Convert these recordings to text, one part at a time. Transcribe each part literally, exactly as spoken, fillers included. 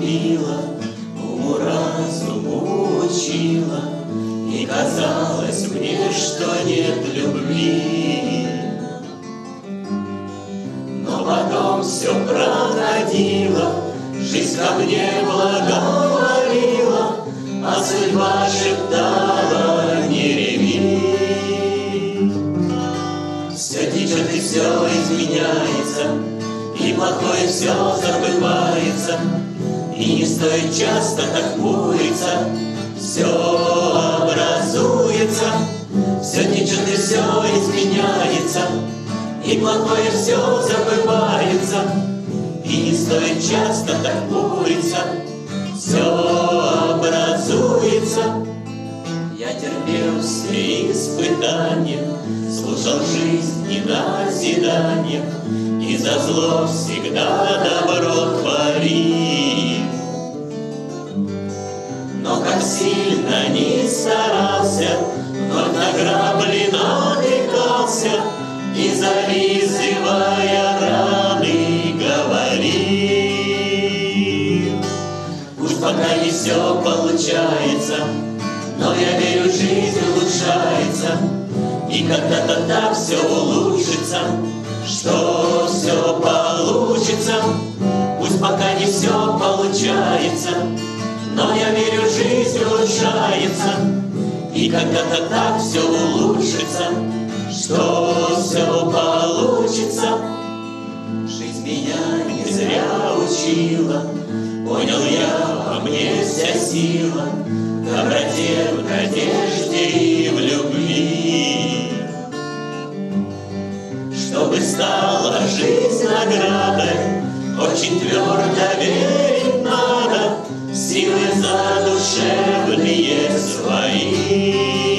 любила, уму разуму учила, и казалось мне, что нет любви. Но потом все проходило, жизнь ко мне благоволила, а судьба шептала: не реви. Все течет и все изменяется, и плохое все забывается, и не стоит часто так хмуриться, все образуется. Все течет и все изменяется, и плохое все забывается, и не стоит часто так хмуриться, все образуется. Я терпел все испытания, слушал жизни назидания, и за зло всегда добро творил. Но как сильно ни старался, вновь на грабли натыкался, и зализывая раны говорил: пусть пока не все получается, но я верю, жизнь улучшается, и когда-то так все улучшится, что все получится. Пусть пока не все получается, но я верю, жизнь улучшается, и когда-то так все улучшится, что все получится. Жизнь меня не зря учила, понял я, во мне вся сила, в доброте, в надежде и в любви. Чтобы стала жизнь наградой, очень твердо верить надо, силы задушевные свои.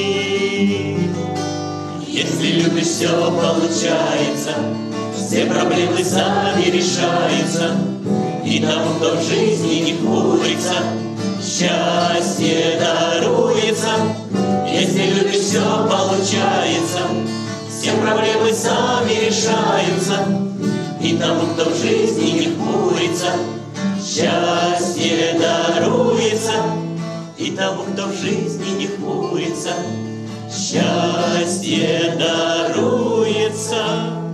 Если любишь, все получается, все проблемы сами решаются, и тому, кто в жизни не хмурится, счастье даруется. Если любишь, все получается, все проблемы сами решаются, и тому, кто в жизни не хмурится, счастье даруется. И тому, кто в жизни не хмурится, счастье даруется.